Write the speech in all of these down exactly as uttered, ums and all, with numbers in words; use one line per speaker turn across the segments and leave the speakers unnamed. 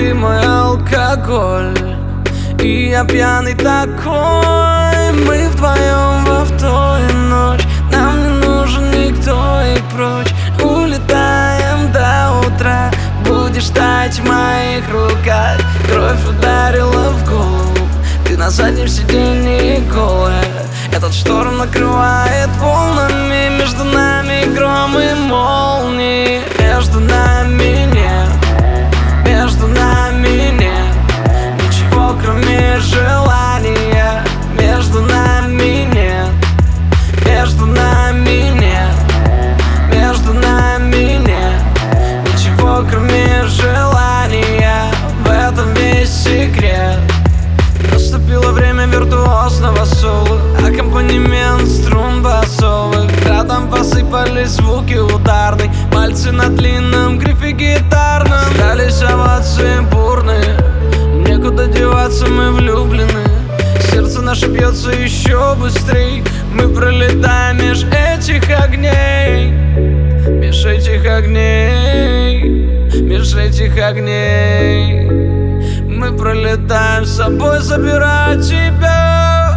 ты мой алкоголь, и я пьяный такой. Мы вдвоем во вторую ночь, нам не нужен никто и прочь. Улетаем до утра, будешь таять в моих руках. Кровь ударила в голову, ты на заднем сиденье голая. Этот шторм накрывает волнами, между нами гром и молнии. Между нами нет, между нами нет ничего, кроме желания. Между нами нет, между нами нет, между нами нет ничего, кроме желания. В этом весь секрет. Наступило время виртуозного соло, аккомпанемент струн басовых. Рядом посыпались звуки ударной, пальцы на длинном грифе гитарном. Остались овации бурные, некуда деваться, мы влюблены. Сердце наше бьется еще быстрей, мы пролетаем меж этих огней. Меж этих огней, меж этих огней мы пролетаем, с собой забирая тебя.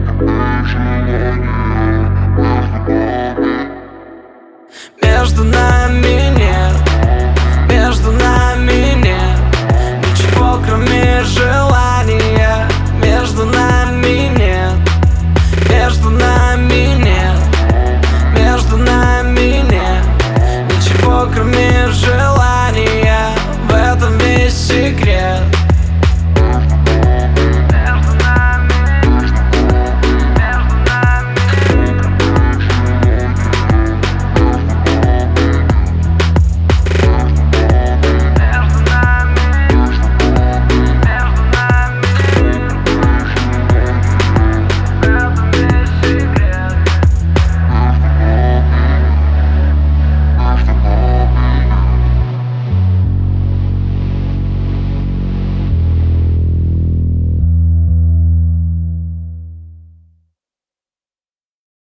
Между нами